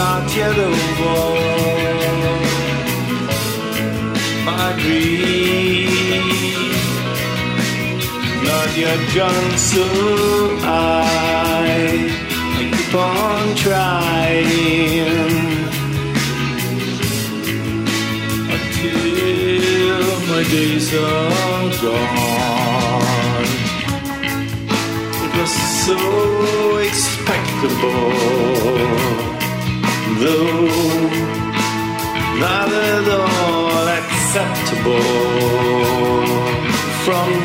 not yet over my dream, not yet gone, so I keep on trying until my days are gone. It was so expectable, though not at all acceptable. From the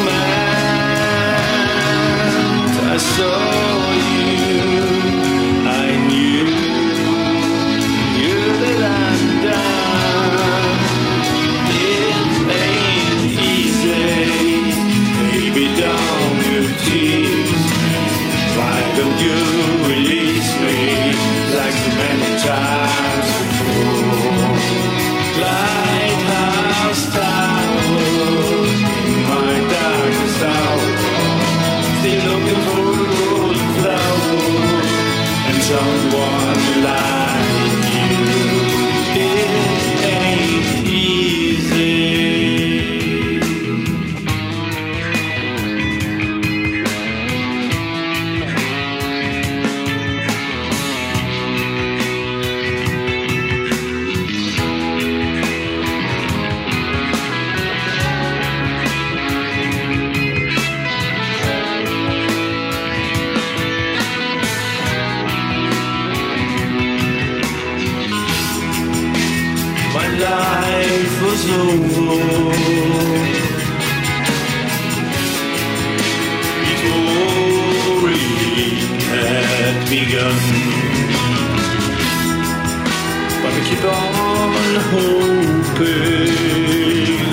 moment I saw you, I knew that I'm done. It ain't easy, baby, don't you tease me. Why don't you release me like so many times before? Lighthouse towers in my darkest hour, still looking for a golden flower and someone like you. It ain't easy. My life was over before it had begun, but I keep on hoping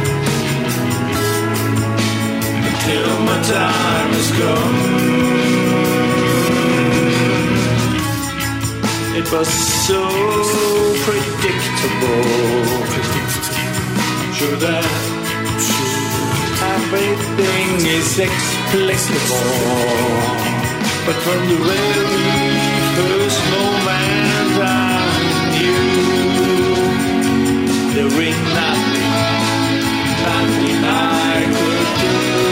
until my time has come. It was so predictable, sure that everything is explicable, but from the very first moment I knew there ain't nothing I could do.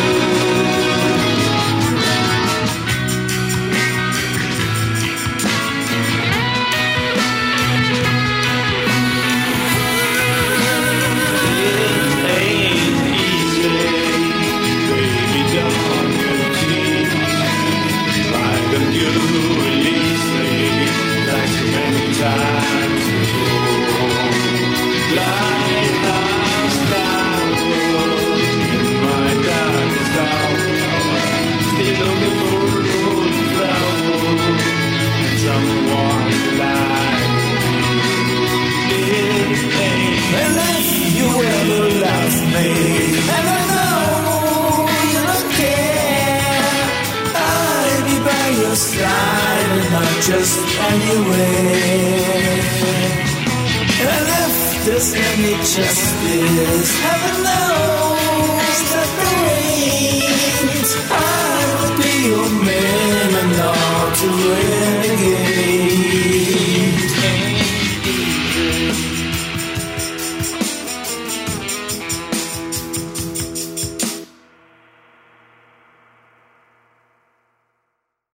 You release me like so many times before. Lighthouse towers in my darkest hour, still looking for a golden flower and someone like you. It ain't. And if you ever love me, and I know you don't care, I'll be by your side and not just anywhere. And if there's any justice, heaven knows that there ain't. I will be your man and not to win.